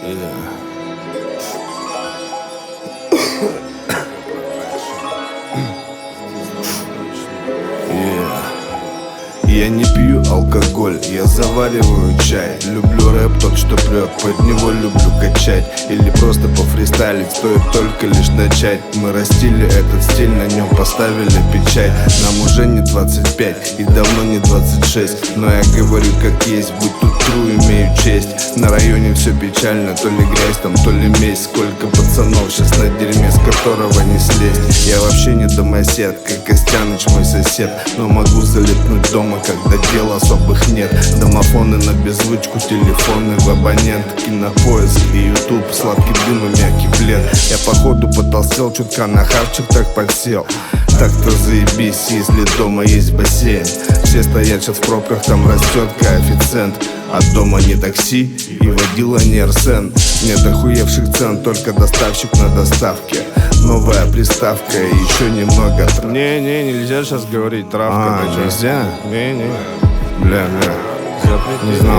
Я не пью алкоголь, я завариваю чай. Люблю рэп, тот, что прет, под него люблю качать. Или просто пофристайлить, стоит только лишь начать. Мы растили этот стиль, на нем поставили печать. Нам уже не 25 и давно не 26. Но я говорю как есть, будь тут true, имею честь. На районе все печально, то ли грязь там, то ли месть. Сколько пацанов сейчас на дерьме, с которого не слезть. Я вообще не домосед, как Костяныч мой сосед. Но могу залипнуть дома, когда дел особых нет. Домофоны на беззвучку, телефоны в абонент. Кинопоиск и ютуб, сладкий дым и мягкий плед. Я походу потолстел, чутка на хавчик так подсел. Так-то заебись, если дома есть бассейн. Все стоят сейчас в пробках, там растет коэффициент. А дома не такси и водила не Арсен. Нет охуевших цен, только доставщик на доставке. Новая приставка и еще немного Не, нельзя сейчас говорить травка. Нельзя? Не. Бля, не знал.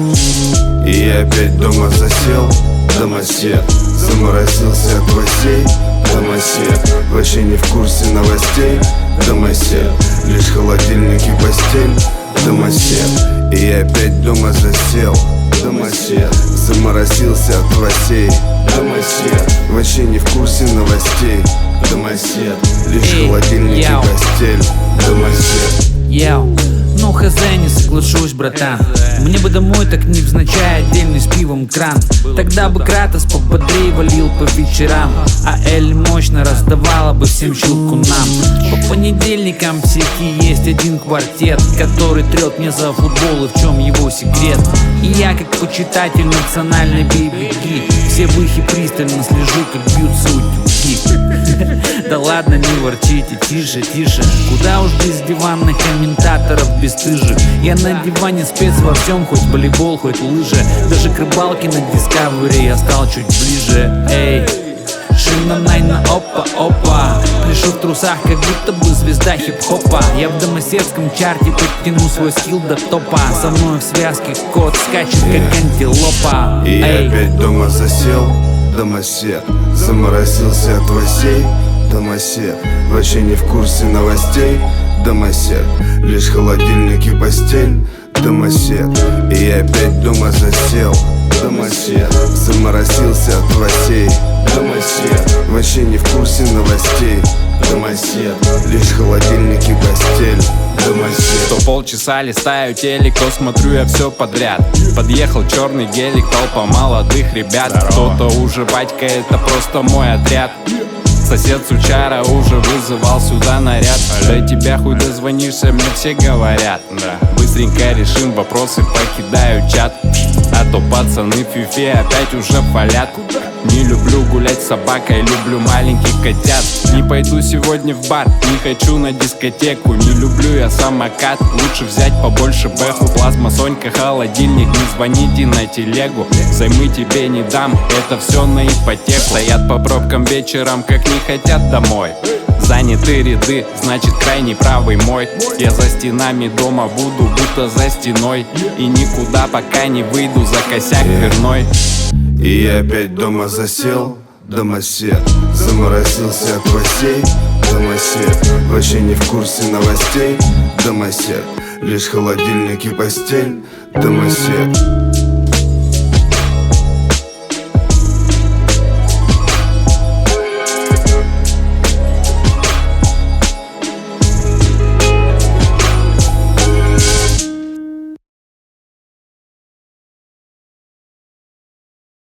И я опять дома засел, домосед. Заморозился от гвоздей, домосед. Вообще не в курсе новостей, домосед. Лишь холодильник и постель, домосед. И я опять дома засел, домосед. Заморозился от гвоздей, домосед. Вообще не в курсе новостей, домосед. Лишь холодильник и постель, домосед. Ну хз, не соглашусь, братан. Мне бы домой так невзначай, отдельный с пивом кран. Тогда бы Кратос пободрее валил по вечерам, а Эль мощно раздавала бы всем щелкунам. По понедельникам в сети есть один квартет, который трет мне за футбол и в чем его секрет. И я как почитатель национальной бибики все выхи пристально слежу, как бьются утюги. Да ладно, не ворчите, тише. Куда уж без диванных комментаторов бесстыжих. Я на диване спец во всем, хоть волейбол, хоть лыжи. Даже к рыбалке на Discovery я стал чуть ближе. Эй, шина найна, опа. Пришел в трусах, как будто бы звезда хип-хопа. Я в домоседском чарте подтяну свой скилл до топа. Со мной в связке кот скачет, как антилопа. И я опять дома засел, домосед. Заморозился от гвоздей, домосед. Вообще не в курсе новостей, домосед. Лишь холодильник и постель, домосед. И я опять дома засел, домосед. Заморозился от гвоздей, домосед. Вообще не в курсе новостей, домосед. Лишь холодильник и постель, домосед. То полчаса листаю телек, то смотрю я все подряд. Подъехал черный гелик, толпа молодых ребят. Кто-то уже батька, это просто мой отряд. Сосед сучара уже вызывал сюда наряд. До тебя хуй дозвонишься, мне все говорят. Быстренько решим вопросы, покидаю чат. А то пацаны фифе опять уже фалят. Не люблю гулять с собакой, люблю маленьких котят. Не пойду сегодня в бар, не хочу на дискотеку. Не люблю я самокат, лучше взять побольше бэху. Плазма, Сонька, холодильник, не звоните на телегу. Займы тебе не дам, это все на ипотеку. Стоят по пробкам вечером, как не хотят домой. Заняты ряды, значит крайний правый мой. Я за стенами дома буду, будто за стеной. И никуда пока не выйду за косяк дверной. И я опять дома засел, домосед. Заморозился от гвоздей, домосед. Вообще не в курсе новостей, домосед. Лишь холодильник и постель, домосед.